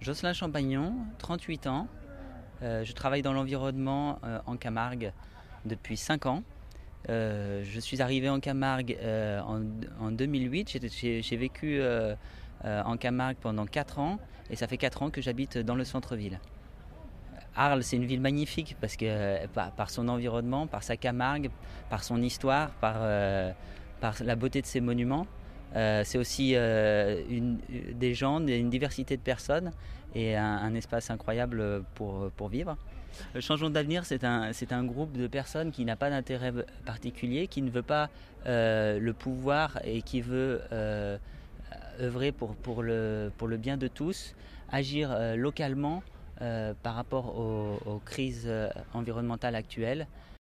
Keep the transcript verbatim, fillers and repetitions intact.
Jocelyn Champagnon, trente-huit ans. Euh, je travaille dans l'environnement euh, en Camargue depuis cinq ans. Euh, je suis arrivé en Camargue euh, en, en deux mille huit. J'ai, j'ai, j'ai vécu euh, euh, en Camargue pendant quatre ans et ça fait quatre ans que j'habite dans le centre-ville. Arles, c'est une ville magnifique parce que euh, par, par son environnement, par sa Camargue, par son histoire, par, euh, par la beauté de ses monuments. Euh, c'est aussi euh, une, des gens, une diversité de personnes et un, un espace incroyable pour, pour vivre. Le Changeons d'avenir, c'est un, c'est un groupe de personnes qui n'a pas d'intérêt particulier, qui ne veut pas euh, le pouvoir et qui veut euh, œuvrer pour, pour, le, pour le bien de tous, agir euh, localement euh, par rapport aux, aux crises environnementales actuelles